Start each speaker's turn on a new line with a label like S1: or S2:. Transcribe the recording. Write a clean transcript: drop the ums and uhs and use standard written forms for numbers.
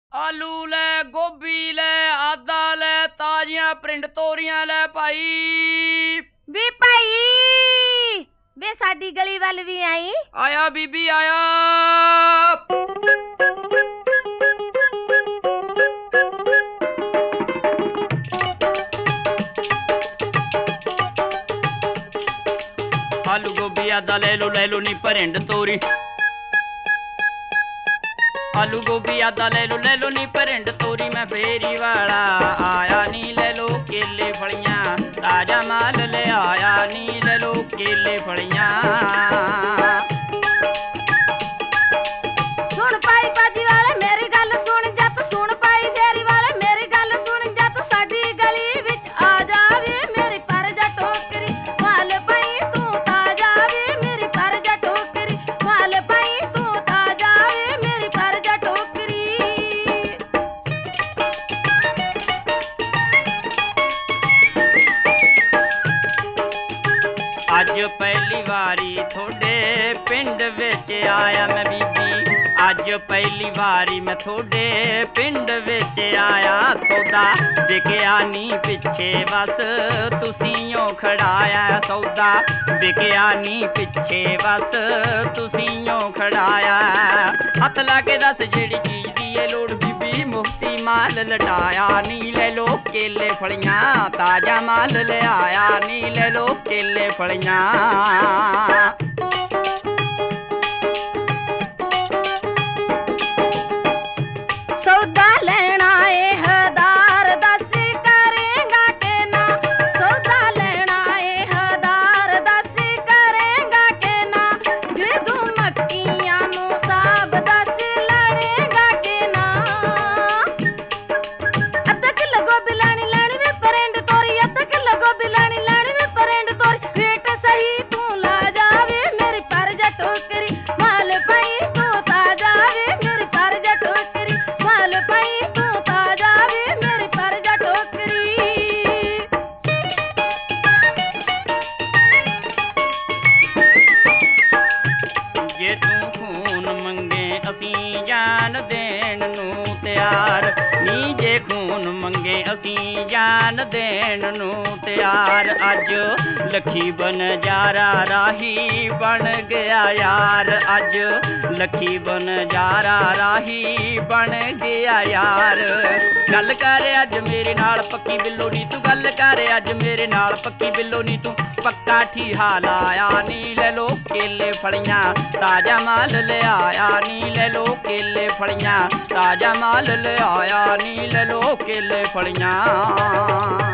S1: आलू लै, गोभी लै, आदा लै, ताजियां प्रिंट तोरियां लै भाई।
S2: वी भाई वे साडी गली वाल भी आई।
S1: आया बीबी आया। आलू गोभी आदा ले लो नी परिंड तोरी। आलू गोभी आदा ले लो नी परिंड तोरी। मैं फेरी वाला आया नी ले लो केले फलियां। ताजा माल ले आया नी ले लो केले फलियां।
S2: सुन पाई बाजी वाले मेरी गल सुन जत सुन पाई फेरी वाले मेरी गल सुन जत साडी गली विच आ जावे मेरी परजा टोकरी। माल पई तू ताजा वे मेरी परजा टोकरी। माल पई तू ताजा वे मेरी परजा टोकरी।
S1: अज पहली वारी थोड़े पिंड विच आया मैं बीबी। अज पहली वारी मैं थोड़े पिंड विच आया। सौदा विकिया नी पिछे बस तुसीं ओ खड़ाया। सौदा विकिया नी पिछे बस तुसीं ओ खड़ाया। हथ लाके दस जेड़ी चीज दी ए लोड़ बीबी मुफ्ती माल लटाया नी ले लो केले फलियां। ताजा माल ले आया नी ले लो केले फलियां।
S2: सौदा लेना ए हदार दस करेगा के ना। सौदा लेना ए हदार दस करेगा के ना। जिदू मक्कियां नू साब दस लड़ेगा के ना। अद्धा किलो गोभी लैनी वे परिंड तोरी। अद्धा किलो गोभी लैनी वे परिंड तोरी। रेट सही तू ला जावे मेरी परजा टोकरी। माल पई तू ताजा वे मेरी परजा टोकरी। माल पई तू ताजा वे मेरी परजा टोकरी।
S1: जे तू खून मंगे असीं जान देण नू तैयार नी। जे खून मंगे असीं जान देण नू तैयार। अज लखी बनजारा राही बन गया यार। अज लखी बनजारा राही बन गया यार। गल कर अज मेरे नाल पक्की बिल्लो नी तू। गल कर अज मेरे नाल पक्की बिल्लो नी तू। पक्का ठीहा लाया नी ले लो केले फलियां। ताजा माल ले आया नी ले लो केले फलियां। ताजा माल ले आया नी ले लो केले फलियां।